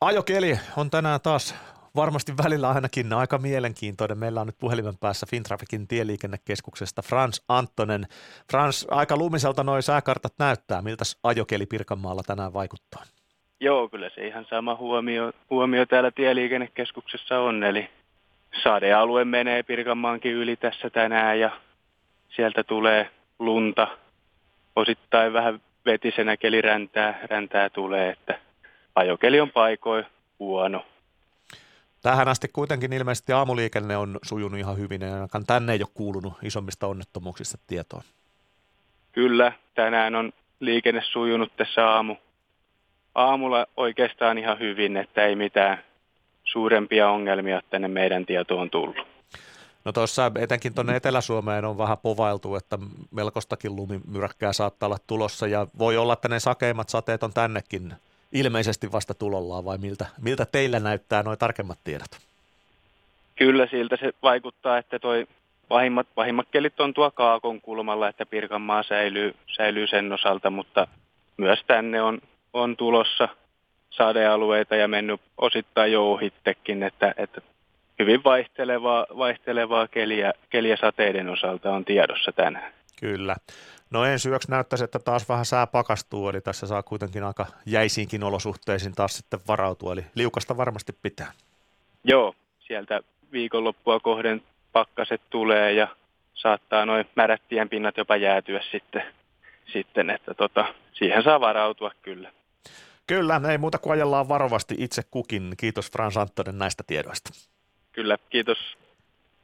Ajokeli on tänään taas varmasti välillä ainakin aika mielenkiintoinen. Meillä on nyt puhelimen päässä Fintrafficin tieliikennekeskuksesta Frans Anttonen. Frans, aika lumiselta noi sääkartat näyttää. Miltäs ajokeli Pirkanmaalla tänään vaikuttaa? Joo, kyllä se ihan sama huomio täällä tieliikennekeskuksessa on. Eli sadealue menee Pirkanmaankin yli tässä tänään ja sieltä tulee lunta. Osittain vähän vetisenä keliräntää tulee, että ajokeli on paikoin huono. Tähän asti kuitenkin ilmeisesti aamuliikenne on sujunut ihan hyvin, ja ainakaan tänne ei ole kuulunut isommista onnettomuuksista tietoa. Kyllä, tänään on liikenne sujunut tässä aamulla oikeastaan ihan hyvin, että ei mitään suurempia ongelmia tänne meidän tietoon tullut. No tuossa etenkin tuonne Etelä-Suomeen on vähän povailtu, että melkoistakin lumimyräkkää saattaa olla tulossa, ja voi olla, että ne sakeimmat sateet on tännekin ilmeisesti vasta tulollaan, vai miltä teillä näyttää nuo tarkemmat tiedot? Kyllä siltä se vaikuttaa, että toi pahimmat kelit on tuo Kaakon kulmalla, että Pirkanmaa säilyy sen osalta, mutta myös tänne on tulossa sadealueita ja osittain jo ohittekin, että hyvin vaihtelevaa keliä sateiden osalta on tiedossa tänään. Kyllä. No ensi yöksi näyttäisi, että taas vähän sää pakastuu, eli tässä saa kuitenkin aika jäisiinkin olosuhteisiin taas sitten varautua, eli liukasta varmasti pitää. Joo, sieltä viikonloppua kohden pakkaset tulee ja saattaa noin märät tienpinnat jopa jäätyä sitten että siihen saa varautua kyllä. Kyllä, ei muuta kuin ajellaan varovasti itse kukin. Kiitos Frans Anttonen näistä tiedoista. Kyllä, kiitos.